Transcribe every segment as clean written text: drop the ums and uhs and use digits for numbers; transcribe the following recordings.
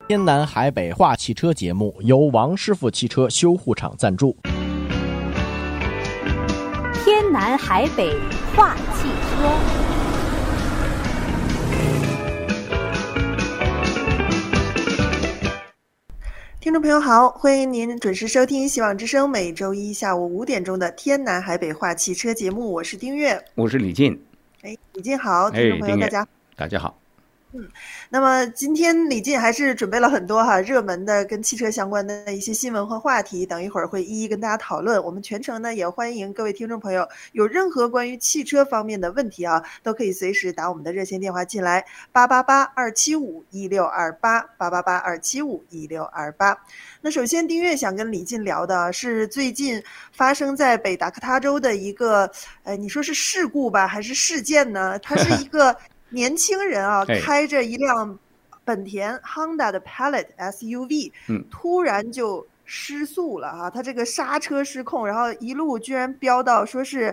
天南海北话汽车节目由王师傅汽车修护厂赞助。 天南海北话汽车。 听众朋友好，欢迎您准时收听希望之声每周一下午5点钟的天南海北话汽车节目，我是丁月， 我是李进。 李进好，听众朋友大家好。 那么今天李进还是准备了很多热门的跟汽车相关的一些新闻和话题，等一会儿会一一跟大家讨论。我们全程呢也欢迎各位听众朋友有任何关于汽车方面的问题都可以随时打我们的热线电话进来，888-275-1628，888-275-1628。那首先丁月想跟李进聊的是最近发生在北达科他州的一个你说是事故吧还是事件呢？它是一个年轻人开着一辆本田 Honda 的 Pilot SUV，突然就失速了他这个刹车失控，然后一路居然飙到说是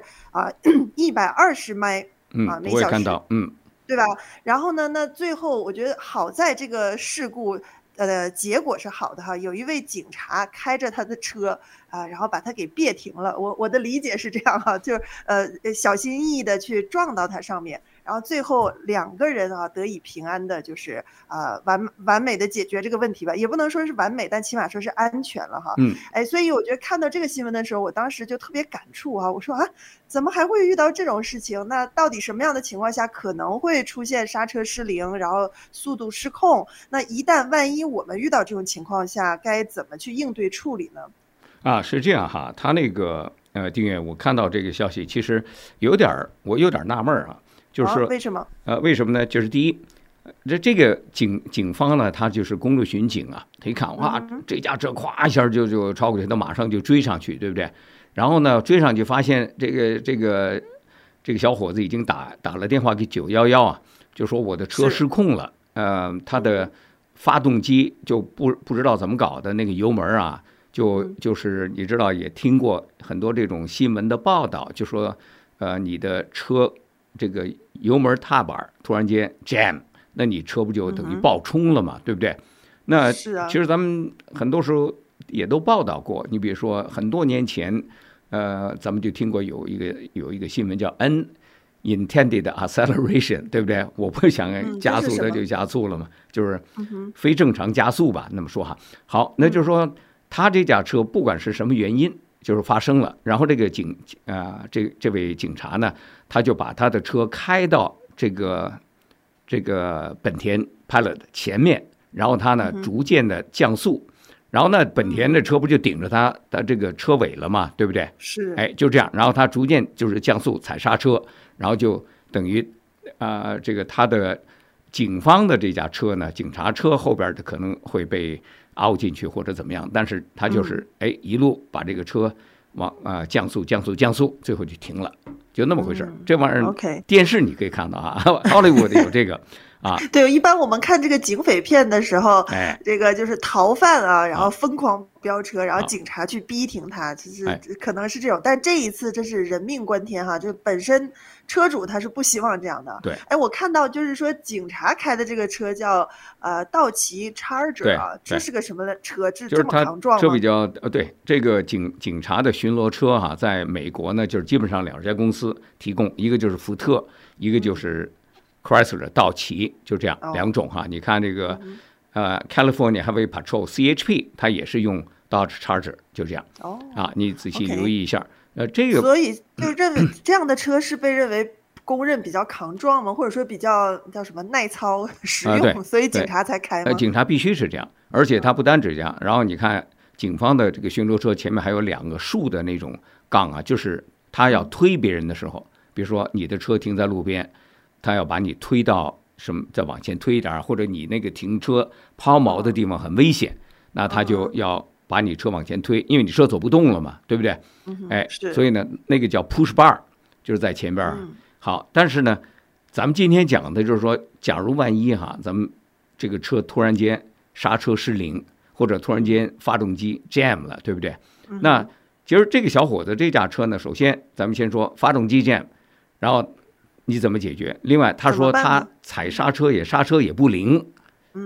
120迈每小时， 我也看到， 对吧？然后呢，那最后我觉得好在这个事故结果是好的有一位警察开着他的车然后把他给别停了。我的理解是这样就是小心翼翼的去撞到他上面，然后最后2个人得以平安的，就是完美的解决这个问题吧，也不能说是完美，但起码说是安全了所以我觉得看到这个新闻的时候，我当时就特别感触我说怎么还会遇到这种事情？那到底什么样的情况下可能会出现刹车失灵，然后速度失控？那一旦万一我们遇到这种情况下，该怎么去应对处理呢？ 是这样他那个丁月，我看到这个消息，其实我有点纳闷就是说为什么？ 为什么呢？就是第一，这个警方呢，他就是公路巡警他一看这架车咵一下就超过去，他马上就追上去，对不对？然后呢，追上去发现这个小伙子已经打了电话给911就说我的车失控了，他的发动机就不知道怎么搞的，那个油门就是你知道也听过很多这种新闻的报道，就说你的车这个油门踏板突然间 jam， 那你车不就等于爆冲了嘛，对不对？那其实咱们很多时候也都报道过，你比如说很多年前咱们就听过有一个新闻叫 unintended acceleration， 对不对？我不想加速的就加速了嘛，就是非正常加速吧，那么说好，那就是说他这架车不管是什么原因就是发生了，然后这个这位警察呢，他就把他的车开到这个本田 Pilot 前面，然后他呢逐渐的降速，然后呢本田的车不就顶着他的这个车尾了嘛，对不对？ 是， 就这样，然后他逐渐就是降速踩刹车，然后就等于这个他的警方的这架车呢，警察车后边的可能会被凹进去或者怎么样，但是他就是一路把这个车往降速，最后就停了，就那么回事。这玩意儿电视你可以看到好莱坞的有这个对，一般我们看这个警匪片的时候，这个就是逃犯然后疯狂飙车，然后警察去逼停他，其实可能是这种。但这一次这是人命关天就本身车主他是不希望这样的。 对， 我看到就是说警察开的这个车叫道奇 Charger 这是个什么车？这么强壮吗？ 这比较对，这个警察的巡逻车在美国呢，就是基本上2家公司提供，一个就是福特，一个就是Chrysler 道奇，就这样2种你看这个California Highway Patrol CHP 它也是用 Dodge Charger， 就这样你仔细留意一下这个。 所以就认为这样的车是被认为公认比较强壮吗？或者说比较叫什么耐操实用，所以警察才开吗？ 警察必须是这样，而且它不单只这样。然后你看警方的这个巡逻车前面还有2个竖的那种杠就是他要推别人的时候，比如说你的车停在路边，他要把你推到什么，再往前推一点，或者你那个停车抛锚的地方很危险，那他就要把你车往前推，因为你车走不动了嘛，对不对？所以呢，那个叫 push bar， 就是在前边。好，但是呢，咱们今天讲的就是说，假如万一咱们这个车突然间刹车失灵，或者突然间发动机 jam 了，对不对？那其实这个小伙子这架车呢，首先咱们先说发动机 jam， 然后你怎么解决？另外他说他踩刹车也不灵，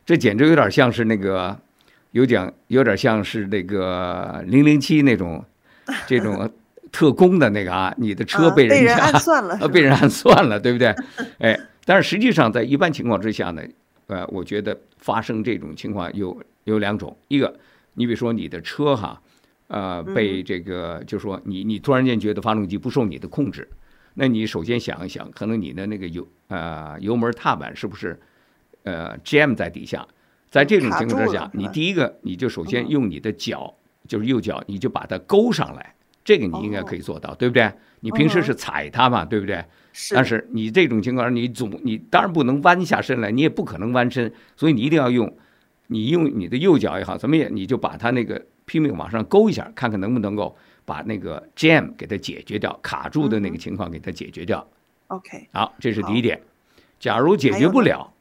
这简直有点像是那个，有点像是那个007那种这种特工的那个啊，你的车被人暗算了， 被人暗算了，对不对？哎，但是实际上在一般情况之下呢，我觉得发生这种情况有两种，一个你比如说你的车哈，被这个就是说你突然间觉得发动机不受你的控制，那你首先想一想，可能你的那个油门踏板是不是jam 在底下？在这种情况之下，你第一个你就首先用你的脚，就是右脚，你就把它勾上来，这个你应该可以做到，对不对？你平时是踩它嘛，对不对？但是你这种情况下，你当然不能弯下身来，你也不可能弯身，所以你一定要用你的右脚也好，怎么也你就把它那个拼命往上勾一下，看看能不能够把那个 jam 给它解决掉，卡住的那个情况给它解决掉。 OK， 好，这是第一点。假如解决不了，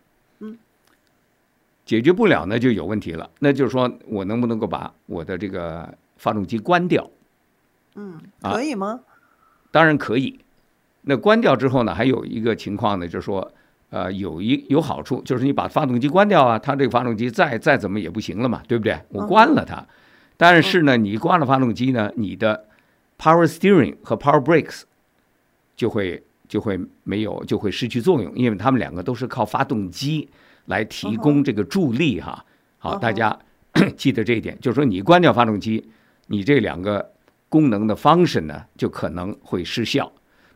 解决不了呢就有问题了，那就是说我能不能够把我的这个发动机关掉？ 可以吗？ 当然可以。那关掉之后呢，还有一个情况呢，就是说，有好处，就是你把发动机关掉啊，它这个发动机再怎么也不行了嘛，对不对？我关了它，但是呢，你关了发动机呢，你的 power steering 和 power brakes 就会没有，就会失去作用，因为它们两个都是靠发动机来提供这个助力哈。好，大家记得这一点，就是说你关掉发动机，你这两个功能的 function 呢，就可能会失效。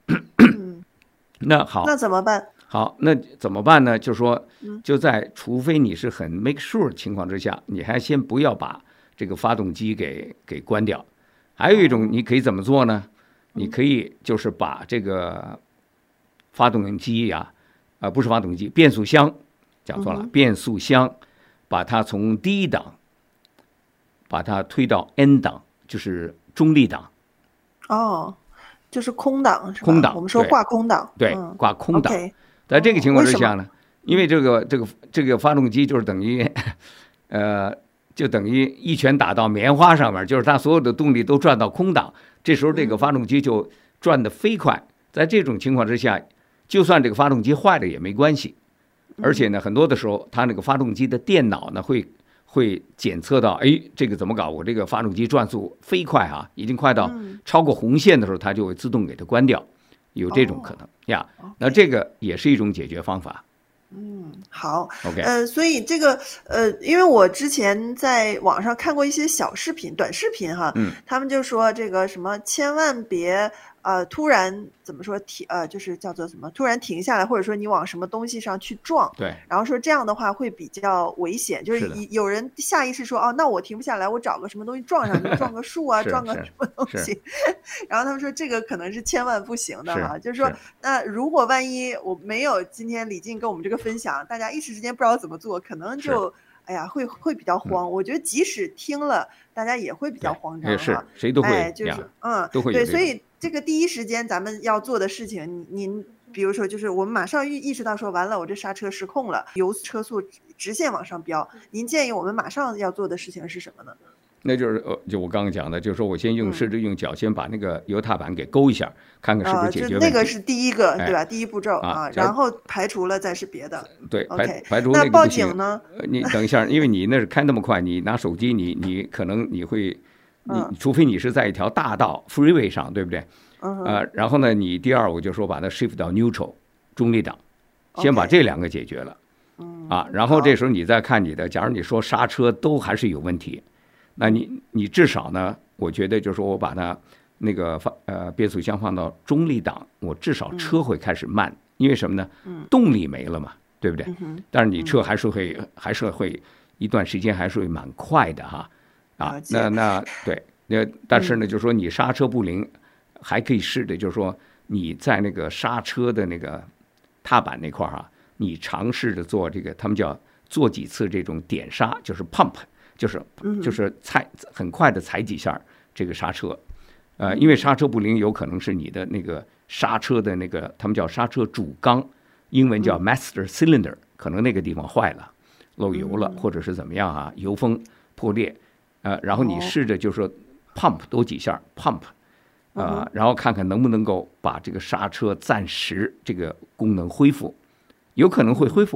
那好， 那怎么办？ 好，那怎么办呢？就是说，就在除非你是很 make sure 情况之下，你还先不要把这个发动机给关掉。还有一种你可以怎么做呢？你可以就是把这个发动机呀，不是发动机，变速箱，讲错了，变速箱，把它从低档把它推到 N 档，就是中立档。 哦，就是空档是吧？ 空档， 我们说挂空档， 对，挂空档。 Okay， 在这个情况之下呢，因为这个发动机就是等于，就等于一拳打到棉花上面，就是它所有的动力都转到空档，这时候这个发动机就转得飞快。在这种情况之下，就算这个发动机坏了也没关系，而且呢，很多的时候它那个发动机的电脑呢会检测到，哎，这个怎么搞？我这个发动机转速飞快啊，已经快到超过红线的时候，它就会自动给它关掉，有这种可能呀。那这个也是一种解决方法。 好 ，OK， 所以这个因为我之前在网上看过一些小视频、短视频哈，他们就说这个什么千万别突然怎么说就是叫做什么突然停下来，或者说你往什么东西上去撞， 对， 然后说这样的话会比较危险，就是有人下意识说那我停不下来，我找个什么东西撞上去，撞个树啊，撞个什么东西，然后他们说这个可能是千万不行的哈，就是说那如果万一我没有今天李静跟我们这个分享，大家一时之间不知道怎么做，可能就哎呀会比较慌。我觉得即使听了，大家也会比较慌张哈。 是，谁都会， 就是都会对，所以这个第一时间咱们要做的事情，您比如说就是我们马上意识到说完了，我这刹车失控了，油车速直线往上飙，您建议我们马上要做的事情是什么呢？ 那就是就我刚刚讲的，就是说我先试着用脚先把那个油踏板给勾一下，看看是不是解决问题。 那个是第一个，对吧？第一步骤然后排除了再是别的。 对， OK， 排除那报警呢？ 你等一下，因为你那是开那么快，你拿手机，你可能你会，除非你是在一条大道 freeway 上，对不对？然后呢，你第二我就说把它 shift 到 neutral 中立档，先把这两个解决了。然后这时候你再看你的，假如你说刹车都还是有问题。那你至少呢，我觉得就是说我把它那个变速箱放到中立档，我至少车会开始慢，因为什么呢？动力没了嘛，对不对？但是你车还是会一段时间还是会蛮快的哈。那对，但是呢，就是说你刹车不灵，还可以试的，就是说你在那个刹车的那个踏板那块哈，你尝试着做这个，他们叫做几次这种点刹，就是 pump。就是很快的踩几下这个刹车，因为刹车不灵，有可能是你的那个刹车的那个，他们叫刹车主缸，英文叫 master cylinder， 可能那个地方坏了，漏油了，或者是怎么样啊，油封破裂，然后你试着就是说 pump 多几下 pump，然后看看能不能够把这个刹车暂时这个功能恢复，有可能会恢复，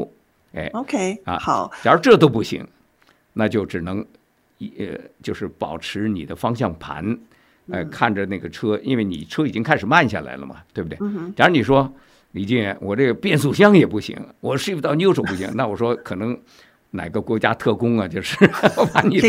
，OK，好。 假如这都不行，那就只能就是保持你的方向盘，看着那个车，因为你车已经开始慢下来了嘛，对不对？假如你说李进，我这个变速箱也不行，我shift到 neutral 不行，那我说可能哪个国家特工啊，就是把你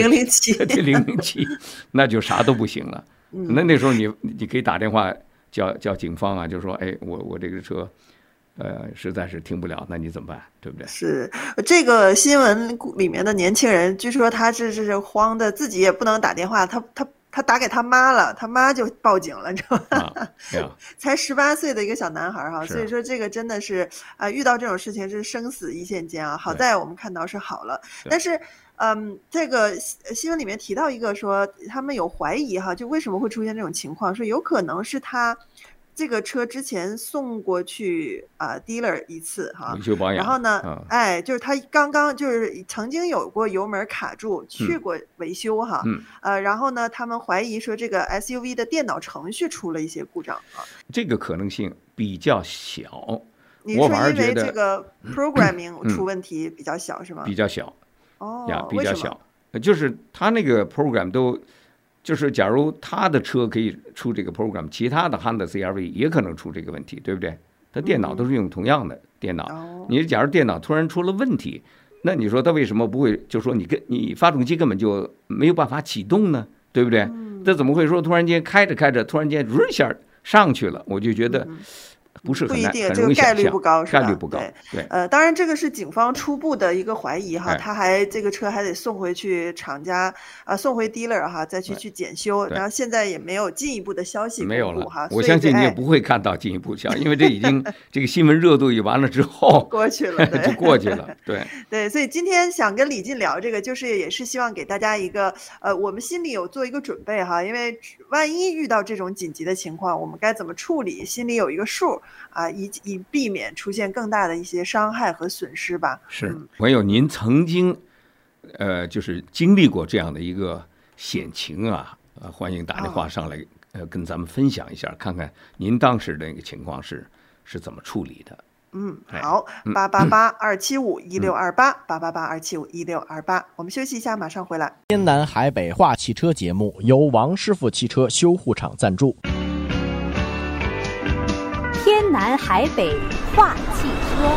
007，那就啥都不行了。那时候你可以打电话叫警方啊，就说我这个车。实在是停不了，那你怎么办？对不对？ 是这个新闻里面的年轻人，据说他是慌的，自己也不能打电话，他打给他妈了，他妈就报警了，你知道吗？才18岁的一个小男孩哈，所以说这个真的是遇到这种事情是生死一线间啊。好在我们看到是好了，但是这个新闻里面提到一个说他们有怀疑哈，就为什么会出现这种情况，说有可能是他。这个车之前送过去dealer 一次哈， 维修保养， 然后呢，就是他刚就是曾经有过油门卡住，去过维修哈，然后呢，他们怀疑说这个 SUV 的电脑程序出了一些故障啊， 这个可能性比较小。 你说因为这个 programming 出问题比较小是吗？ 比较小，比较小，就是他那个 program 都。就是假如他的车可以出这个 program， 其他的 Honda CR-V 也可能出这个问题，对不对？他电脑都是用同样的电脑，你假如电脑突然出了问题，那你说他为什么不会就说你发动机根本就没有办法启动呢？对不对？这怎么会说突然间开着突然间一下上去了？我就觉得。不是很一定，这个概率不高，是吧？ 概率不高。对， 当然这个是警方初步的一个怀疑哈，他这个车还得送回去厂家送回 dealer 哈，再去检修，然后现在也没有进一步的消息没有了哈。 我相信你也不会看到进一步消息，因为这已经这个新闻热度一完了之后过去了， 就过去了。 对，所以今天想跟李进聊这个，就是也是希望给大家一个我们心里有做一个准备哈，因为万一遇到这种紧急的情况，我们该怎么处理，心里有一个数。以避免出现更大的一些伤害和损失吧。 是，朋友，您曾经就是经历过这样的一个险情啊，欢迎打电话上来跟咱们分享一下，看看您当时的那个情况是怎么处理的。 好，888-275-1628，888-275-1628，我们休息一下，马上回来。 天南海北话汽车节目由王师傅汽车修护厂赞助。 天南海北话汽车，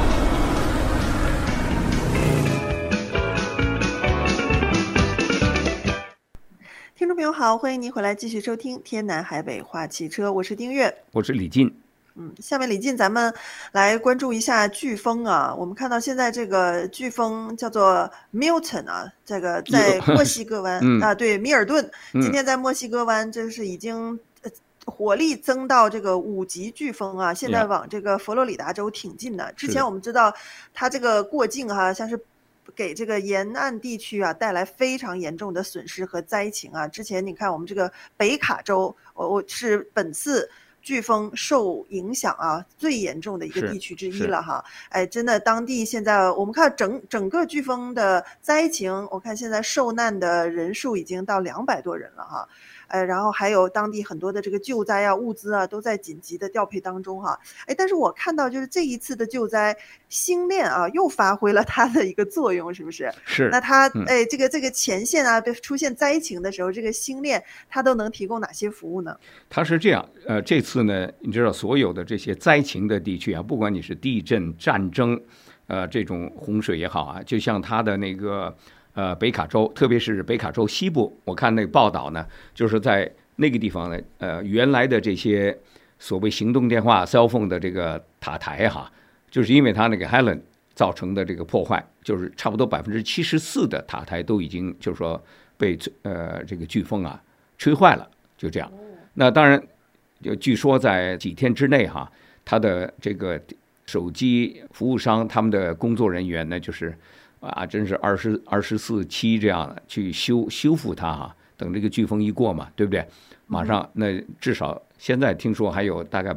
听众朋友好，欢迎您回来继续收听天南海北话汽车，我是丁月， 我是李进。 下面李进，咱们来关注一下飓风啊。我们看到现在这个飓风叫做 Milton 啊，这个在墨西哥湾对，米尔顿，今天在墨西哥湾，这是已经。火力增到这个5级飓风啊，现在往这个佛罗里达州挺近的。之前我们知道它这个过境哈，像是给这个沿岸地区啊带来非常严重的损失和灾情啊。之前你看我们这个北卡州，我是本次飓风受影响啊最严重的一个地区之一了哈。真的当地现在我们看整个飓风的灾情，我看现在受难的人数已经到200多人了哈。然后还有当地很多的这个救灾啊、物资啊，都在紧急的调配当中哈。但是我看到就是这一次的救灾，星链啊又发挥了它的一个作用，是不是？ 是。 那它这个前线啊，出现灾情的时候，这个星链它都能提供哪些服务呢？ 它是这样，这次呢，你知道所有的这些灾情的地区啊，不管你是地震、战争，这种洪水也好啊，就像它的那个。北卡州，特别是北卡州西部，我看那个报道呢，就是在那个地方呢，原来的这些所谓行动电话 cell phone 的这个塔台哈，就是因为它那个 Helen 造成的这个破坏，就是差不多74%的塔台都已经就是说被这个飓风啊吹坏了，就这样。那当然，就据说在几天之内哈，它的这个手机服务商他们的工作人员呢，就是真是24/7这样的去修复它哈。等这个飓风一过嘛，对不对？马上那至少现在听说还有大概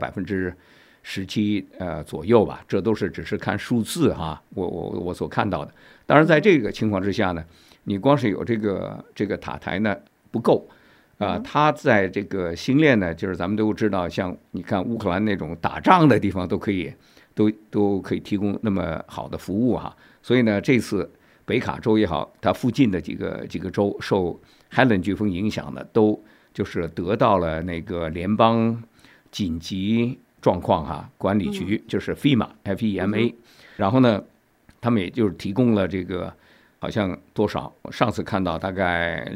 17%左右吧，这都是只是看数字哈。我所看到的。当然在这个情况之下呢，你光是有这个塔台呢不够它在这个星链呢，就是咱们都知道，像你看乌克兰那种打仗的地方都可以提供那么好的服务哈。 所以呢，这次北卡州也好，它附近的几个州受Helen 飓风影响的，都就是得到了那个联邦紧急状况管理局，就是 FEMA，然后呢，他们也就是提供了这个好像多少，我上次看到大概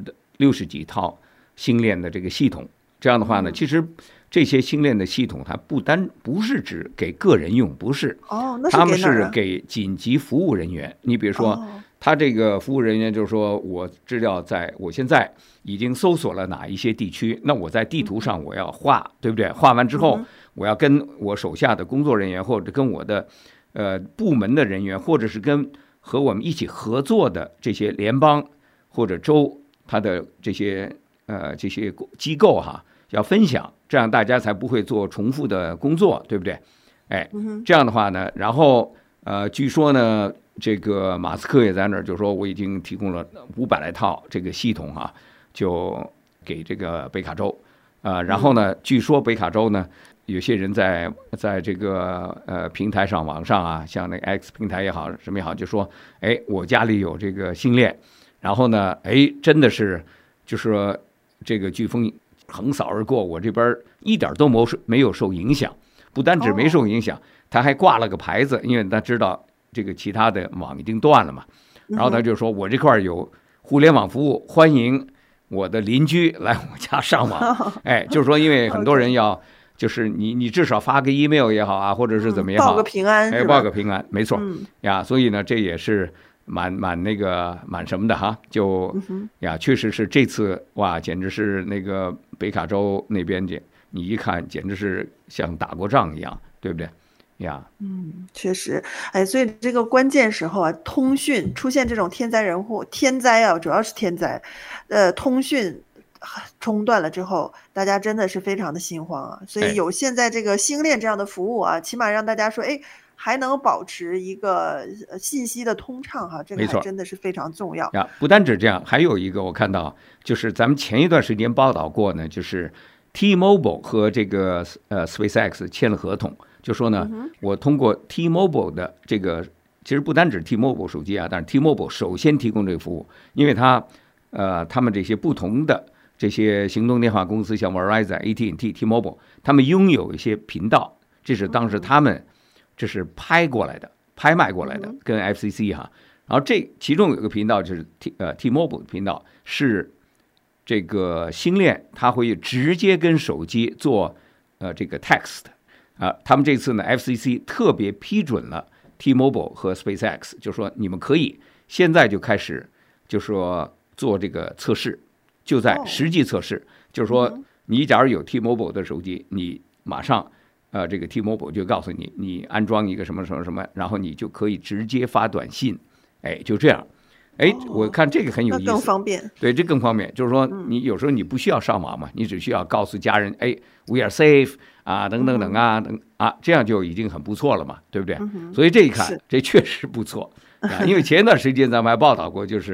60几套星链的这个系统。这样的话呢，其实这些星链的系统它不是只给个人用，不是，他们是给紧急服务人员。你比如说，他这个服务人员就是说，我知道我现在已经搜索了哪一些地区，那我在地图上我要画，对不对？画完之后，我要跟我手下的工作人员，或者跟我的部门的人员，或者是和我们一起合作的这些联邦或者州，它的这些机构要分享，这样大家才不会做重复的工作，对不对？这样的话呢，然后据说呢，这个马斯克也在那儿就说，我已经提供了500来套这个系统就给这个北卡州然后呢，据说北卡州呢，有些人在这个平台上、网上像那个 X 平台也好，什么也好，就说，我家里有这个星链，然后呢，真的是就是说这个飓风横扫而过，我这边一点都没有受影响，不单止没受影响，他还挂了个牌子，因为他知道这个其他的网已经断了嘛，然后他就说，我这块有互联网服务，欢迎我的邻居来我家上网。就是说，因为很多人要，就是你至少发个 email 也好或者是怎么也好， 报个平安， 报个平安，没错呀。所以呢，这也是蛮什么的就确实是这次哇，简直是那个北卡州那边你一看，简直是像打过仗一样，对不对呀？ 确实，所以这个关键时候通讯出现这种天灾主要是天灾，通讯中断了之后，大家真的是非常的心慌所以有现在这个星链这样的服务起码让大家说，还能保持一个信息的通畅这个还真的是非常重要不单止这样，还有一个我看到，就是咱们前一段时间报道过呢，就是 T-Mobile 和这个SpaceX 签了合同，就说呢，我通过 T-Mobile 的这个，其实不单止 T-Mobile 手机但是 T-Mobile 首先提供这个服务，因为他们这些不同的这些行动电话公司，像 Verizon、AT&T、T-Mobile， 他们拥有一些频道，这是当时他们这是拍卖过来的，跟 FCC 然后其中有一个频道就是 T-Mobile 的频道，是这个星链，它会直接跟手机做这个 text 他们这次呢 FCC 特别批准了 T-Mobile 和 SpaceX， 就说你们可以现在就开始就说做这个测试，就在实际测试，就是说你假如有 T-Mobile 的手机，你马上这个 T-Mobile 就告诉你，你安装一个什么什么什么，然后你就可以直接发短信，就这样。我看这个很有意思， 更方便。 对，这更方便，就是说你有时候你不需要上网嘛，你只需要告诉家人，we are safe 等等等这样就已经很不错了嘛，对不对？所以这一看，这确实不错因为前一段时间咱们还报道过，就是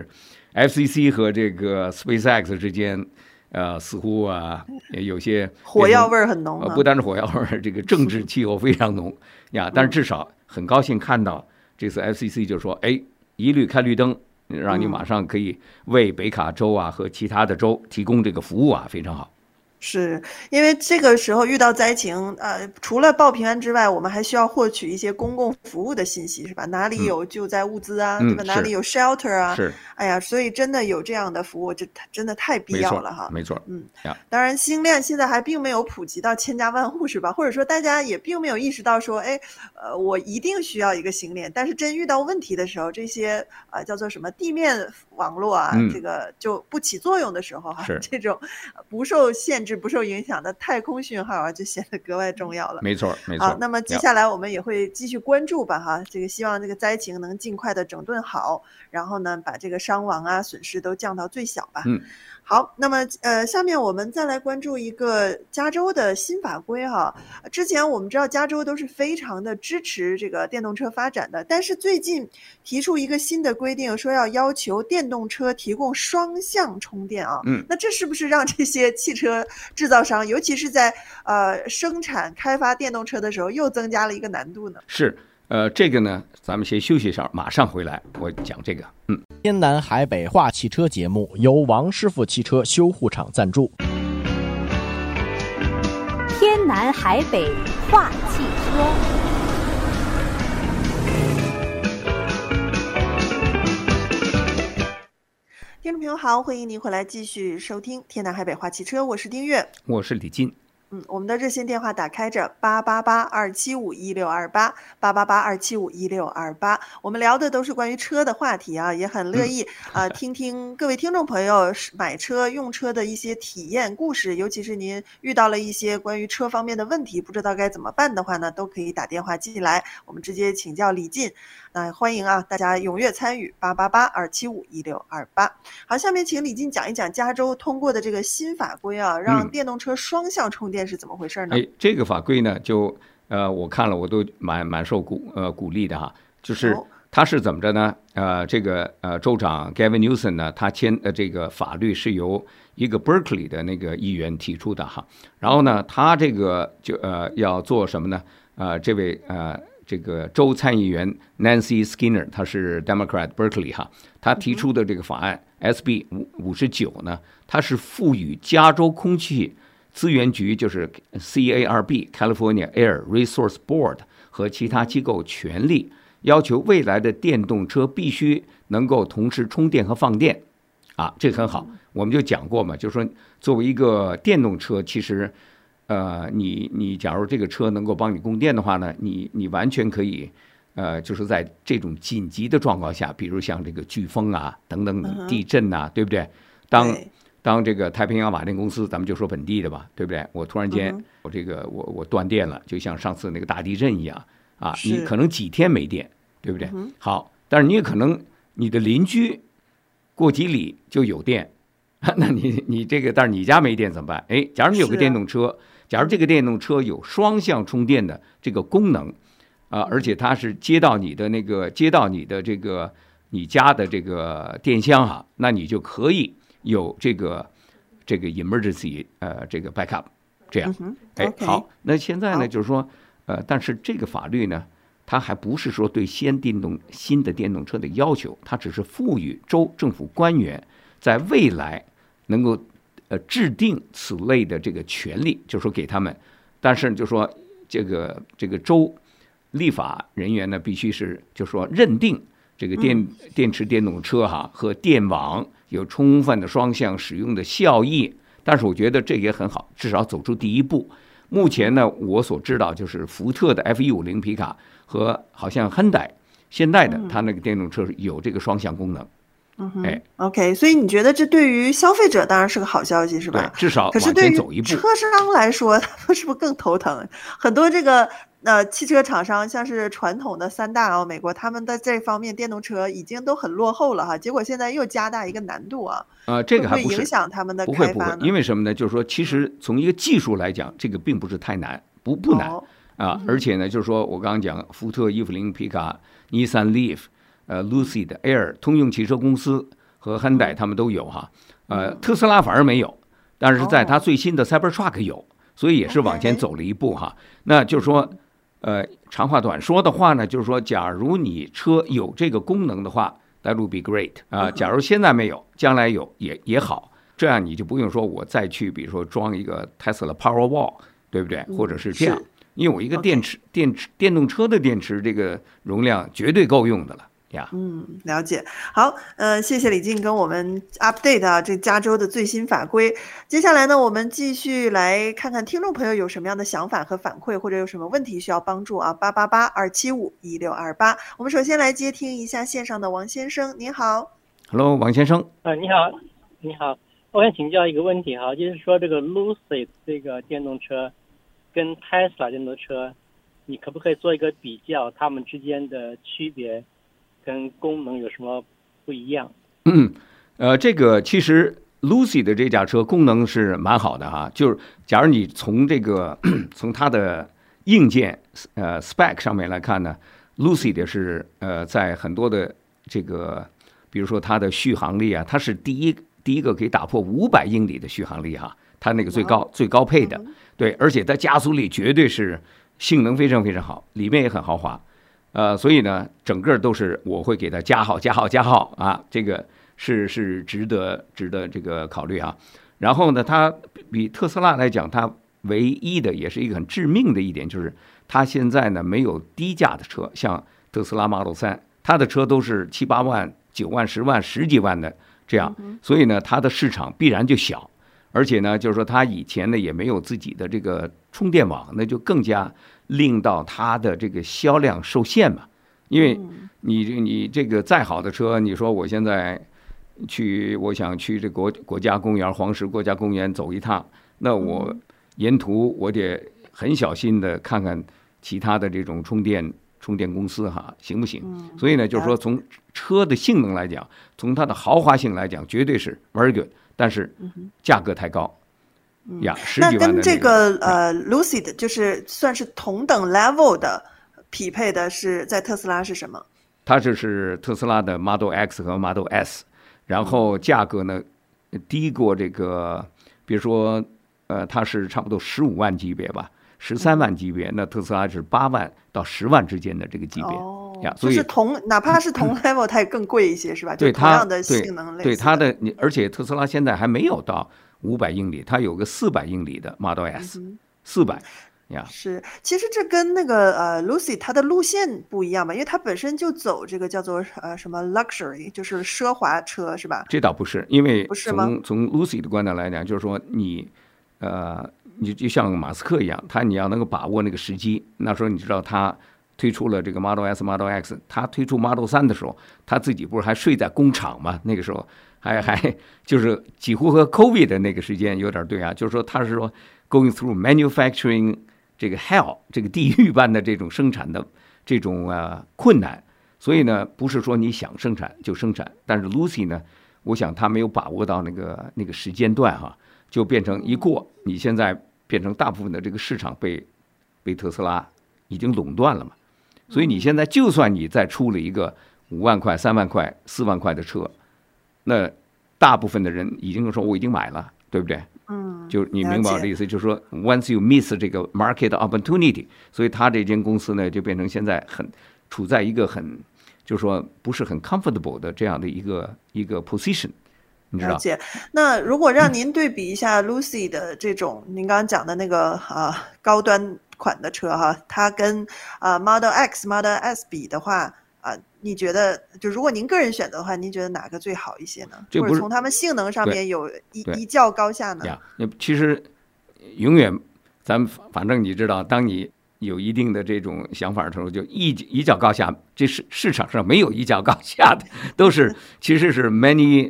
FCC 和这个 SpaceX 之间。似乎有些火药味很浓不单是火药味，这个政治气候非常浓但是至少很高兴看到这次 FCC 就说，一律开绿灯，让你马上可以为北卡州和其他的州提供这个服务非常好。 是因为这个时候遇到灾情，除了报平安之外，我们还需要获取一些公共服务的信息，是吧？哪里有救灾物资对吧？哪里有 shelter 是， 所以真的有这样的服务，这真的太必要了没错。 当然，星链现在还并没有普及到千家万户，是吧？或者说大家也并没有意识到说，我一定需要一个星链，但是真遇到问题的时候，这些叫做什么地面网络这个就不起作用的时候这种不受限制、不受影响的太空讯号就显得格外重要了。 没错。 那么接下来我们也会继续关注吧这个希望这个灾情能尽快的整顿好，然后呢把这个伤亡损失都降到最小吧。好，那么下面我们再来关注一个加州的新法规之前我们知道加州都是非常的支持这个电动车发展的，但是最近提出一个新的规定，说要求电动车提供双向充电那这是不是让这些汽车制造商，尤其是在生产开发电动车的时候，又增加了一个难度呢？ 是， 这个呢，咱们先休息一下，马上回来我讲这个。 天南海北话汽车节目由王师傅汽车修护厂赞助。 天南海北话汽车。 听众朋友好，欢迎您回来继续收听天南海北话汽车，我是丁月， 我是李进。 我们的热线电话打开着888-275-1628，888-275-1628。我们聊的都是关于车的话题啊，也很乐意听听各位听众朋友买车用车的一些体验故事，尤其是您遇到了一些关于车方面的问题，不知道该怎么办的话呢，都可以打电话进来，我们直接请教李进。欢迎啊，大家踊跃参与888-275-1628。好，下面请李进讲一讲加州通过的这个新法规啊，让电动车双向充电是怎么回事呢？ 这个法规呢，就我看了我都蛮受鼓励的哈，就是他是怎么着呢？这个州长 Gavin Newsom 呢，他签这个法律是由一个 Berkeley 的那个议员提出的哈，然后呢，他这个就要做什么呢？这位这个州参议员 Nancy Skinner， 他是 Democrat Berkeley 哈，他提出的这个法案 SB 59呢，他是赋予加州空气资源局，就是 CARB California Air Resource Board 和其他机构权利，要求未来的电动车必须能够同时充电和放电啊，这个很好。我们就讲过嘛，就是说作为一个电动车，其实你假如这个车能够帮你供电的话呢，你完全可以就是在这种紧急的状况下，比如像这个飓风啊等等地震啊，对不对？当这个太平洋瓦电公司，咱们就说本地的吧，对不对？我突然间我断电了，就像上次那个大地震一样啊，你可能几天没电，对不对？好，但是你也可能你的邻居过几里就有电，那你这个，但是你家没电怎么办？假如你有个电动车，假如这个电动车有双向充电的这个功能而且它是接到你的这个你家的这个电箱哈，那你就可以有这个 emergency 这个 backup 这样。好，那现在呢就是说但是这个法律呢，它还不是说对新的电动车的要求，它只是赋予州政府官员在未来能够制定此类的这个权利，就是说给他们，但是就说这个州立法人员呢，必须是就说认定这个电池电动车哈和电网有充分的双向使用的效益。但是我觉得这也很好，至少走出第一步。目前呢，我所知道就是福特的 F150皮卡和好像现代的它那个电动车有这个双向功能。 OK， 所以你觉得这对于消费者当然是个好消息，是吧？ 对，至少可是对于车商来说，他们是不是更头疼？很多这个汽车厂商，像是传统的3大美国，他们在这方面电动车已经都很落后了哈，结果现在又加大一个难度啊。 这个还不是会影响他们的开发呢？ 不会，因为什么呢？就是说，其实从一个技术来讲，这个并不是太难，不难而且呢，就是说我刚刚讲福特150皮卡、Nissan Leaf、Lucid Air 通用汽车公司和Hyundai他们都有哈，特斯拉反而没有，但是在它最新的 Cybertruck 有，所以也是往前走了一步哈。那就是说，长话短说的话呢，就是说，假如你车有这个功能的话 ，that would be great 假如现在没有，将来有也好，这样你就不用说我再去，比如说装一个 Tesla Powerwall， 对不对？或者是这样。因为我一个电动车的电池这个容量绝对够用的了呀。 了解。好，谢谢李进跟我们 update 这加州的最新法规。接下来呢，我们继续来看看听众朋友有什么样的想法和反馈，或者有什么问题需要帮助啊，888-275-1628。我们首先来接听一下线上的王先生，您好。 Hello， 王先生。 你好，我想请教一个问题哈，就是说这个 Lucid 这个电动车跟 Tesla 电动车，你可不可以做一个比较，它们之间的区别跟功能有什么不一样？ 这个其实 Lucid 的这架车功能是蛮好的哈，就是假如你从这个从它的硬件spec 上面来看呢 ，Lucid 是在很多的这个，比如说它的续航力啊，它是第一个可以打破500英里的续航力哈，它那个最高配的。对，而且它加速力绝对是性能非常非常好，里面也很豪华。 所以呢，整个都是我会给它加号啊，这个是值得这个考虑啊。然后呢，它比特斯拉来讲，它唯一的也是一个很致命的一点，就是它现在呢没有低价的车，像特斯拉 Model 3，它的车都是7、8万、9万、10万、10几万的这样，所以呢，它的市场必然就小。而且呢，就是说它以前呢也没有自己的这个充电网，那就更加令到它的这个销量受限嘛。因为你这个再好的车，你说我现在我想去这国家公园黄石国家公园走一趟，那我沿途我得很小心的看看其他的这种充电公司哈，行不行？所以呢，就是说从车的性能来讲，从它的豪华性来讲，绝对是 very good。但是价格太高呀，10几万的那跟这个Lucid 就是算是同等 level 的匹配的是在特斯拉是什么？ 它这是特斯拉的 Model X 和 Model S， 然后价格呢低过这个，比如说它是差不多15万级别吧，13万级别，那特斯拉是8万到10万之间的这个级别。所以就是哪怕是同 level 它也更贵一些是吧？ 对， 同样的性能类似的。 对它的，而且特斯拉现在还没有到500英里，它有个400英里的 Model S，400呀。 是，其实这跟那个Lucid 它的路线不一样吧？因为它本身就走这个叫做什么 luxury， 就是奢华车是吧？ 这倒不是，因为从 Lucid 的观点来讲，就是说你就像马斯克一样，你要能够把握那个时机。那时候你知道他推出了这个 Model S、Model X， 他推出 Model 3的时候，他自己不是还睡在工厂吗？那个时候还就是几乎和 COVID 的那个时间有点对啊，就是说他是说 going through manufacturing 这个 hell 这个地狱般的这种生产的这种困难，所以呢不是说你想生产就生产，但是 Lucy 呢，我想他没有把握到那个时间段哈，就变成一过，你现在变成大部分的这个市场被特斯拉已经垄断了嘛。所以你现在就算你再出了一个5万块、3万块、4万块的车，那大部分的人已经说我已经买了，对不对？就你明白我的意思，就是说 once you miss 这个 market opportunity， 所以他这间公司呢就变成现在处在一个就是说不是很 comfortable 的这样的一个 position。你知道？ 了解。那如果让您对比一下 Lucy 的这种您刚刚讲的那个高端款的车哈，它跟Model X、Model S 比的话你觉得就如果您个人选择的话，您觉得哪个最好一些呢？或者从他们性能上面有一较高下呢？ 其实永远咱们反正你知道，当你有一定的这种想法的时候，就一较高下，这市场上没有一较高下的，都是其实是 many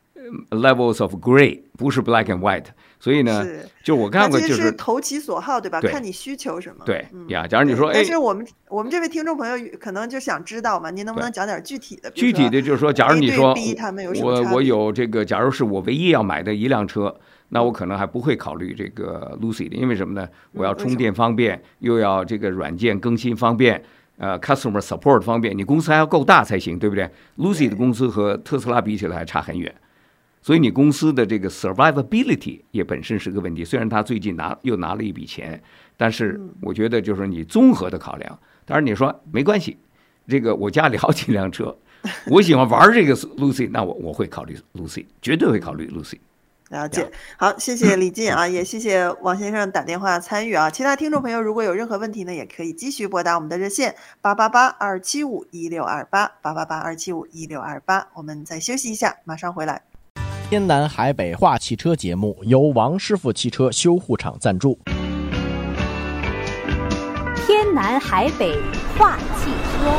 levels of gray， 不是 black and white。所以呢，就我看过，就是投其所好，对吧？看你需求什么。 对呀，假如你说， 但是我们这位听众朋友可能就想知道嘛，您能不能讲点具体的？ 具体的就是说，假如你说我有这个，假如是我唯一要买的一辆车，那我可能还不会考虑这个 Lucy 的，因为什么呢？我要充电方便，又要这个软件更新方便。customer support 方面，你公司还要够大才行，对不对 ？Lucy 的公司和特斯拉比起来还差很远，所以你公司的这个 survivability 也本身是个问题。虽然他最近又拿了一笔钱，但是我觉得就是你综合的考量。当然你说没关系，这个我家里好几辆车，我喜欢玩这个 Lucy， 那我会考虑 Lucy， 绝对会考虑 Lucy。 了解，好，谢谢李进啊，也谢谢王先生打电话参与啊。其他听众朋友如果有任何问题呢，也可以继续拨打我们的热线888-275-1628，888-275-1628。我们再休息一下，马上回来。 天南海北话汽车节目由王师傅汽车修护厂赞助。 天南海北话汽车。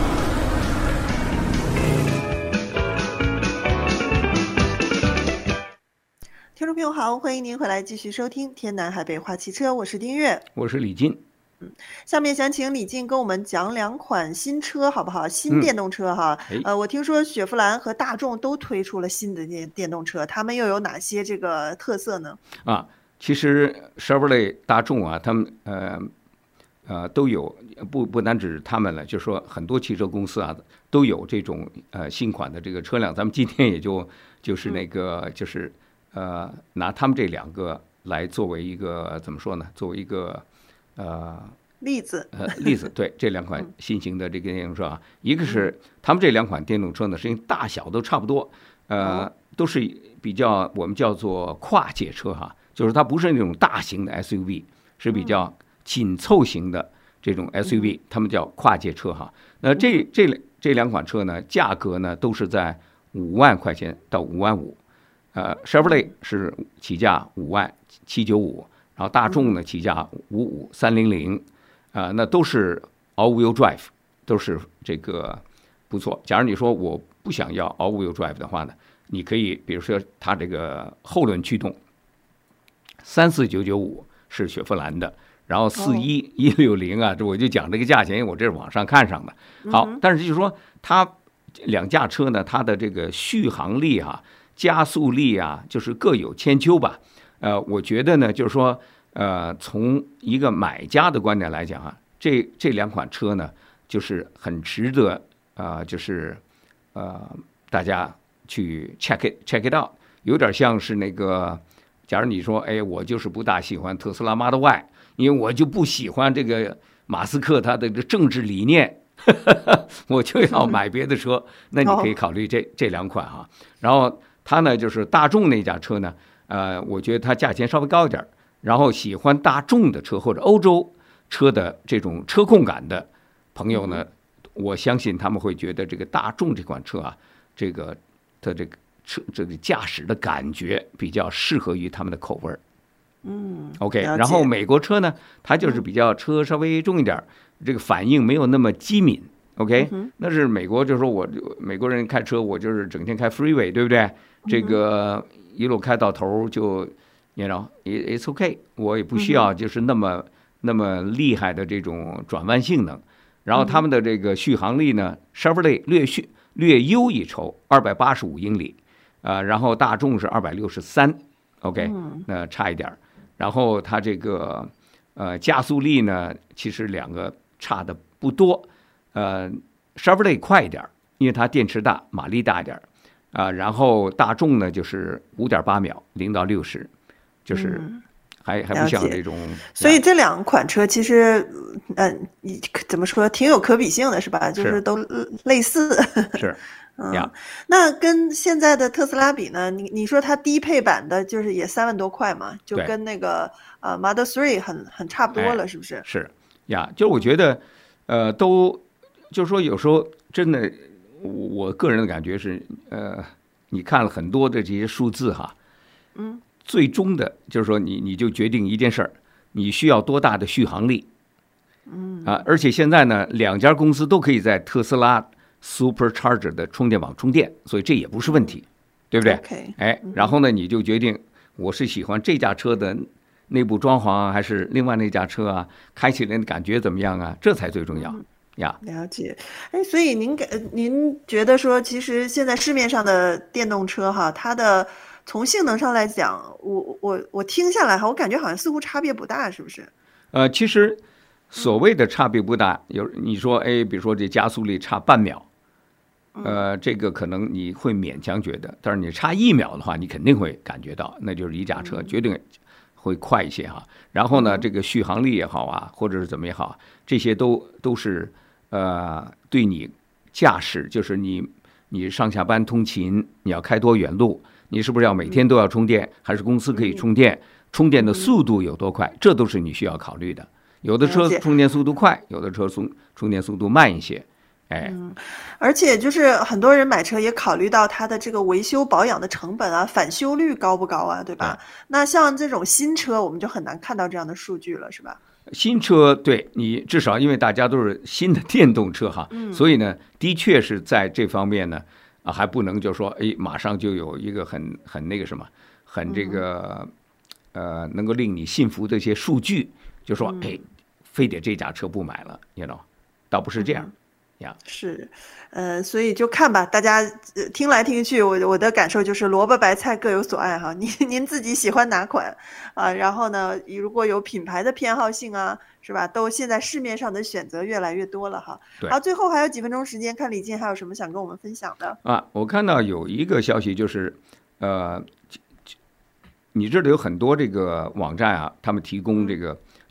听众朋友好，欢迎您回来继续收听天南海北话汽车，我是丁月， 我是李进。 下面想请李进跟我们讲两款新车好不好？新电动车哈，我听说雪佛兰和大众都推出了新的电动车，他们又有哪些这个特色呢？ 其实 Chevrolet 大众啊，他们都有，不单指他们了，就是说很多汽车公司啊都有这种新款的这个车辆。咱们今天也就是那个就是拿他们这两个来作为一个怎么说呢？作为一个例子， 例子，对，这两款新型的这个电动车啊，一个是他们这两款电动车呢，实际上大小都差不多，都是比较我们叫做跨界车哈，就是它不是那种大型的 SUV， 是比较紧凑型的这种 SUV，他们叫跨界车哈。那这两款车呢，价格呢都是在5万块钱到5万5。Chevrolet 是起价5万795，然后大众呢起价55300，那都是 all-wheel drive， 都是这个不错。假如你说我不想要 all-wheel drive 的话呢，你可以比如说它这个后轮驱动34995是雪佛兰的，然后41160啊，这我就讲这个价钱，因为我这是网上看上的。好，但是就是说它两驾车呢，它的这个续航力啊，加速力啊，就是各有千秋吧。我觉得呢，就是说，从一个买家的观点来讲啊，这两款车呢，就是很值得就是大家去 check it out， 有点像是那个，假如你说，哎，我就是不大喜欢特斯拉 Model Y， 因为我就不喜欢这个马斯克他的政治理念。我就要买别的车，那你可以考虑这两款哈。然后它呢，就是大众那家车呢，我觉得它价钱稍微高一点，然后喜欢大众的车或者欧洲车的这种车控感的朋友呢，我相信他们会觉得这个大众这款车啊，这个的这个车这个驾驶的感觉比较适合于他们的口味儿。OK， 然后美国车呢，它就是比较车稍微重一点，这个反应没有那么机敏。OK，那是美国，就是说美国人开车，我就是整天开 freeway， 对不对？这个一路开到头就，it's OK， 我也不需要就是那么厉害的这种转弯性能。然后他们的这个续航力呢 ，Chevrolet 略优一筹，285英里，然后大众是263，OK，那差一点。然后它这个加速力呢，其实两个差的不多。Chevrolet 快一点，因为它电池大，马力大一点。然后大众呢就是5.8秒0到60，就是还不像这种。 所以这两款车其实你怎么说挺有可比性的是吧？就是都类似。 是。 那跟现在的特斯拉比呢？你说它低配版的就是也3万多块嘛，就跟那个Model 3很差不多了，是不是？ 是呀，就我觉得都就是说有时候真的，我个人的感觉是你看了很多的这些数字哈，最终的就是说你就决定一件事儿，你需要多大的续航力，而且现在呢，两家公司都可以在特斯拉Supercharger 的充电宝充电，所以这也不是问题，对不对？ Okay， 然后呢，你就决定我是喜欢这架车的内部装潢啊，还是另外那架车啊，开起来的感觉怎么样啊？这才最重要呀。 了解。所以您觉得说，其实现在市面上的电动车哈，它的从性能上来讲，我听下来哈，我感觉好像似乎差别不大，是不是？ 其实所谓的差别不大，你说比如说这加速力差半秒。这个可能你会勉强觉得，但是你差1秒的话，你肯定会感觉到，那就是一架车绝对会快一些哈。然后呢，这个续航力也好啊，或者是怎么也好，这些都是对你驾驶，就是你上下班通勤，你要开多远路，你是不是要每天都要充电，还是公司可以充电？充电的速度有多快，这都是你需要考虑的。有的车充电速度快，有的车充电速度慢一些。 而且就是很多人买车也考虑到它的这个维修保养的成本啊，返修率高不高啊，对吧？那像这种新车，我们就很难看到这样的数据了，是吧？ 新车对你至少因为大家都是新的电动车哈，所以呢，的确是在这方面呢还不能就说马上就有一个很那个什么，很这个能够令你信服的一些数据，就说非得这架车不买了倒不是这样。 是，所以就看吧，大家听来听去，我的感受就是萝卜白菜各有所爱哈。您自己喜欢哪款啊？然后呢，如果有品牌的偏好性啊，是吧？都现在市面上的选择越来越多了哈。好，最后还有几分钟时间，看李静还有什么想跟我们分享的我看到有一个消息就是你这里有很多这个网站啊，他们提供这个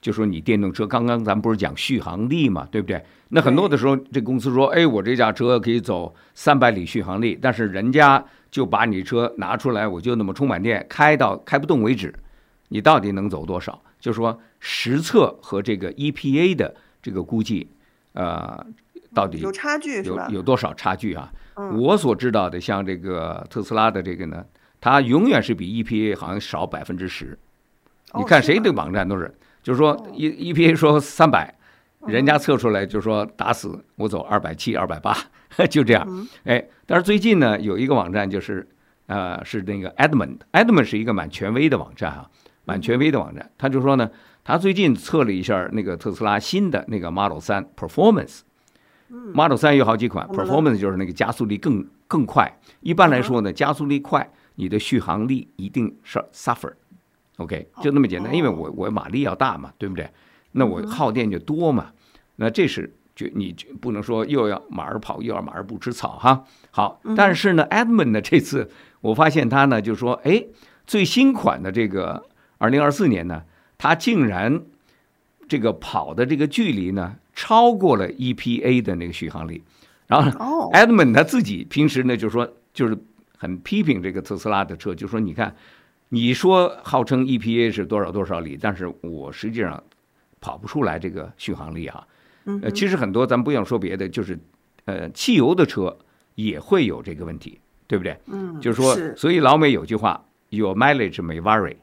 就说你电动车，刚刚咱们不是讲续航力嘛，对不对？那很多的时候，这公司说，哎，我这架车可以走300里续航力，但是人家就把你车拿出来，我就那么充满电，开到开不动为止，你到底能走多少？就是说实测和这个 EPA 的这个估计，到底有差距是吧？ 有多少差距啊？我所知道的，像这个特斯拉的这个呢，它永远是比 EPA 好像少10%。你看谁的网站都是，就是说 EPA 说300，人家测出来就说打死我走270、280，就这样。哎，但是最近呢，有一个网站就是是那个 Edmund 是一个蛮权威的网站啊，蛮权威的网站。他就说呢，他最近测了一下那个特斯拉新的那个 Model 3 Performance。Model 3有好几款 ，Performance 就是那个加速力更快。一般来说呢，加速力快，你的续航力一定是 suffer。OK， 就那么简单，因为我马力要大嘛，对不对？那我耗电就多嘛。那这是就你不能说又要马儿跑，又要马儿不吃草哈。好，但是呢 ，Edmund 呢这次我发现他呢就说，哎，最新款的这个2024年呢，他竟然这个跑的这个距离呢超过了 EPA 的那个续航力。然后 Edmund 他自己平时呢就说，就是很批评这个特斯拉的车，就说你看。你说号称 EPA 是多少多少里，但是我实际上跑不出来这个续航力啊。其实很多咱们不用说别的，就是汽油的车也会有这个问题，对不对？就是说，所以老美有句话 ，Your mileage may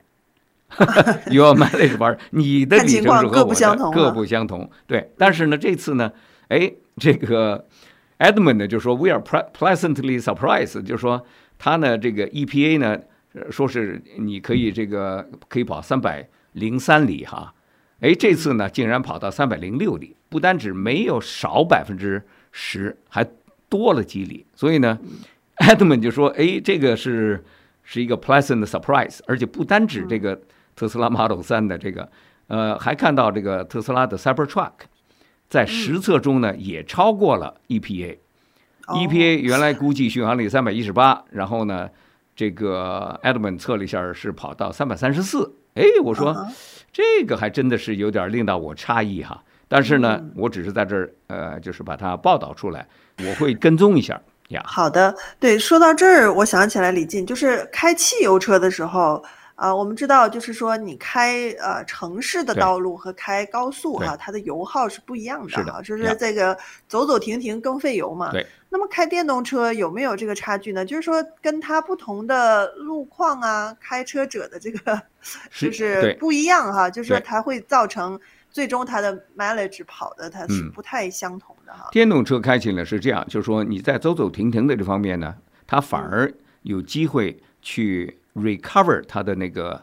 vary，Your mileage vary， 你的里程数和我的各不相同。对，但是呢，这次呢，哎，这个 Edmund 呢就说 We are pleasantly surprised， 就是说他呢这个 EPA 呢。说是你可以可以跑303里哈，哎，这次呢竟然跑到306里，不单只没有少10%，还多了几里。所以呢 ，Edmund 就说，哎，这个是一个 pleasant surprise， 而且不单指这个特斯拉 Model 3的这个，还看到这个特斯拉的 Cybertruck 在实测中呢也超过了 EPA。EPA 原来估计续航力318，然后呢。这个 Edmund 测了一下是跑到334，哎，我说这个还真的是有点令到我诧异哈。但是呢，我只是在这儿就是把它报道出来，我会跟踪一下呀。 好的，对，说到这儿，我想起来李进，就是开汽油车的时候。我们知道，就是说你开城市的道路和开高速哈，它的油耗是不一样的哈，就是这个走走停停更费油嘛。 对。 那么开电动车有没有这个差距呢？就是说跟它不同的路况啊，开车者的这个就是不一样哈，就是说它会造成最终它的 mileage 跑的它是不太相同的哈。 电动车开起来是这样，就是说你在走走停停的这方面呢，它反而有机会去。recover 它的那个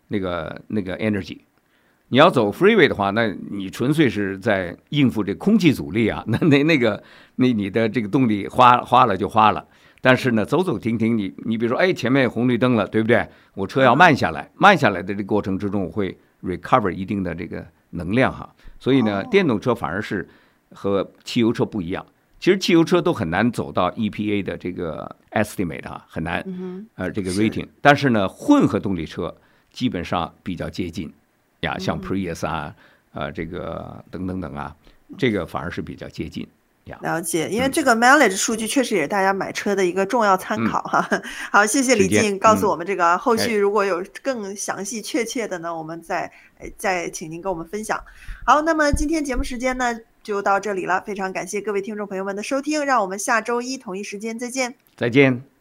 energy， 你要走 freeway 的话，那你纯粹是在应付这空气阻力啊，你的这个动力花了就花了。但是呢，走走停停，你比如说，哎，前面红绿灯了，对不对？我车要慢下来，的这个过程之中，我会 recover 一定的这个能量哈。所以呢，电动车反而是和汽油车不一样。其实汽油车都很难走到 EPA 的这个 estimate 啊，很难，这个 rating。但是呢，混合动力车基本上比较接近呀，像 Prius 啊，这个等等啊，这个反而是比较接近呀。 了解，因为这个 mileage 数据确实也是大家买车的一个重要参考哈。好，谢谢李进告诉我们这个，后续如果有更详细确切的呢，我们再请您跟我们分享。好，那么今天节目时间呢？就到这里了，非常感谢各位听众朋友们的收听，让我们下周一同一时间再见。 再见。